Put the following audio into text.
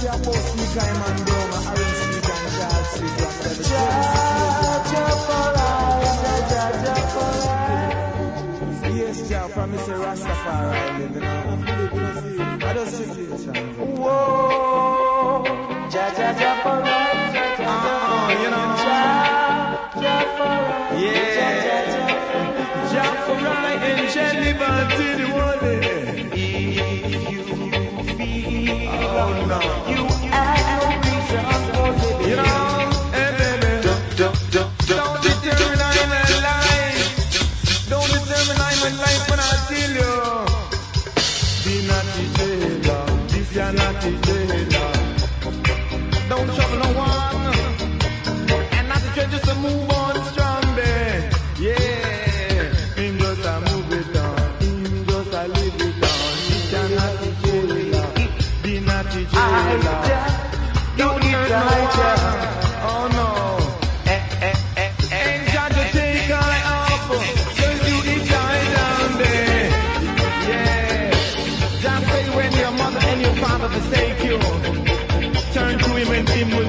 Yes, Jah, from Mr. Rastafari, living on. I don't see it. Whoa, Jah, Jah, Jah, for right, Jah, Jah, you know. Jah, Jah, for right, Yeah. Jah, Jah, Jah for right and Jah liberty the world. if you feel Oh no. you have no reason for living. You know, hey baby. Don't determine I'm in life. Don't determine I'm in life when I tell you. Be not the jailer, if you're not the jailer. Don't trouble no one. And not the judge, just to move on strong there. Yeah. Him just a move it on. Him just a live it on. If you're not the jailer, be not the jailer. Don't hurt no one. Oh no. Ain't got to take I up. Just you the guy down there. Yeah. Just say when your mother and your father forsake you, turn to him and him will